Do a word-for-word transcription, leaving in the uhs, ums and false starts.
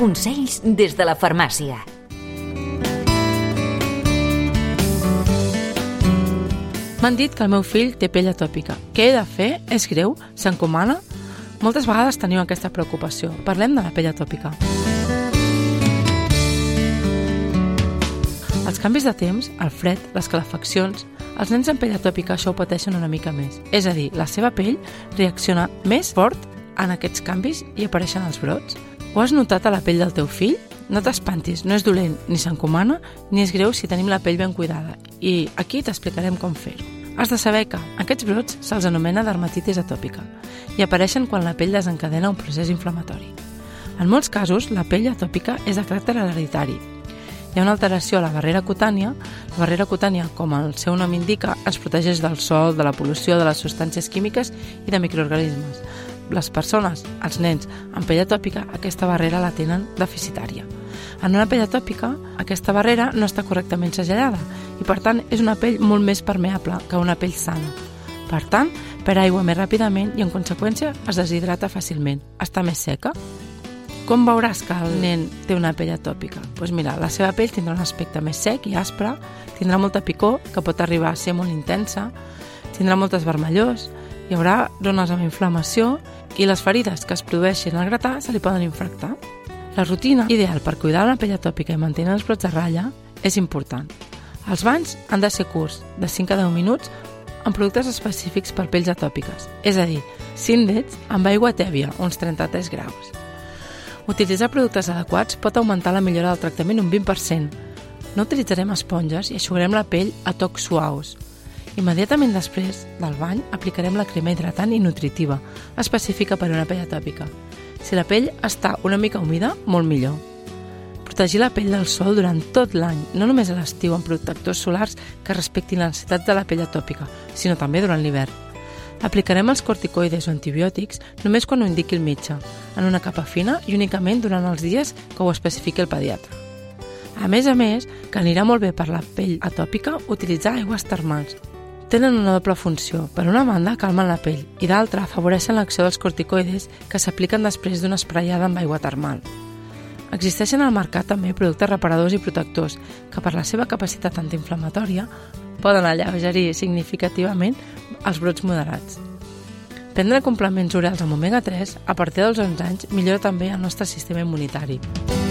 Consells des de la farmàcia. M'han dit que el meu fill té pell atòpica. Què he de fer? És greu? S'encomana? Moltes vegades teniu aquesta preocupació. Parlem de la pell atòpica. Els canvis de temps, el fred, les calefaccions, els nens amb pell atòpica això ho pateixen una mica més. És a dir, la seva pell reacciona més fort en aquests canvis i apareixen els brots. Ho has notat a la pell del teu fill? No t'espantis, no és dolent, ni s'encomana, ni és greu si tenim la pell ben cuidada. I aquí t'explicarem com fer-ho. Has de saber que aquests brots se'ls anomena dermatitis atòpica i apareixen quan la pell desencadena un procés inflamatori. En molts casos, la pell atòpica és de caràcter hereditari. Hi ha una alteració a la barrera cutània. La barrera cutània, com el seu nom indica, ens protegeix del sol, de la pol·lució, de les substàncies químiques i de microorganismes. Les persones, els nens amb pell atòpica, aquesta barrera la tenen deficitària. En una pell atòpica, aquesta barrera no està correctament segellada i, per tant, és una pell molt més permeable que una pell sana. Per tant, perd aigua més ràpidament i, en conseqüència, es deshidrata fàcilment. Està més seca. Com veuràs que el nen té una pell atòpica? Doncs mira, la seva pell tindrà un aspecte més sec i aspre, tindrà molta picor, que pot arribar a ser molt intensa, tindrà moltes vermellors, hi haurà zones amb inflamació i les ferides que es produeixin al gratar se li poden infectar. La rutina ideal per cuidar la pell atòpica i mantenir els brots a ratlla és important. Els banys han de ser curts, de cinc a deu minuts, amb productes específics per pells atòpiques, és a dir, cinc dets amb aigua tèbia, uns trenta-tres graus. Utilitzar productes adequats pot augmentar la millora del tractament un vint per cent. No utilitzarem esponges i eixugarem la pell a tocs suaus. Immediatament després del bany aplicarem la crema hidratant i nutritiva, específica per a una pell atòpica. Si la pell està una mica humida, molt millor. Protegir la pell del sol durant tot l'any, no només a l'estiu amb protectors solars que respectin les necessitats de la pell atòpica, sinó també durant l'hivern. Aplicarem els corticoides o antibiòtics només quan ho indiqui el metge, en una capa fina i únicament durant els dies que ho especifiqui el pediatre. A més a més, que anirà molt bé per la pell atòpica utilitzar aigües termals. Tenen una doble funció. Per una banda, calmen la pell i d'altra, afavoreixen l'acció dels corticoides que s'apliquen després d'una espraiada amb aigua termal. Existeixen al mercat també productes reparadors i protectors que per la seva capacitat antiinflamatòria poden alleugerir significativament els brots moderats. Prendre complements orals amb omega tres a partir dels onze anys millora també el nostre sistema immunitari.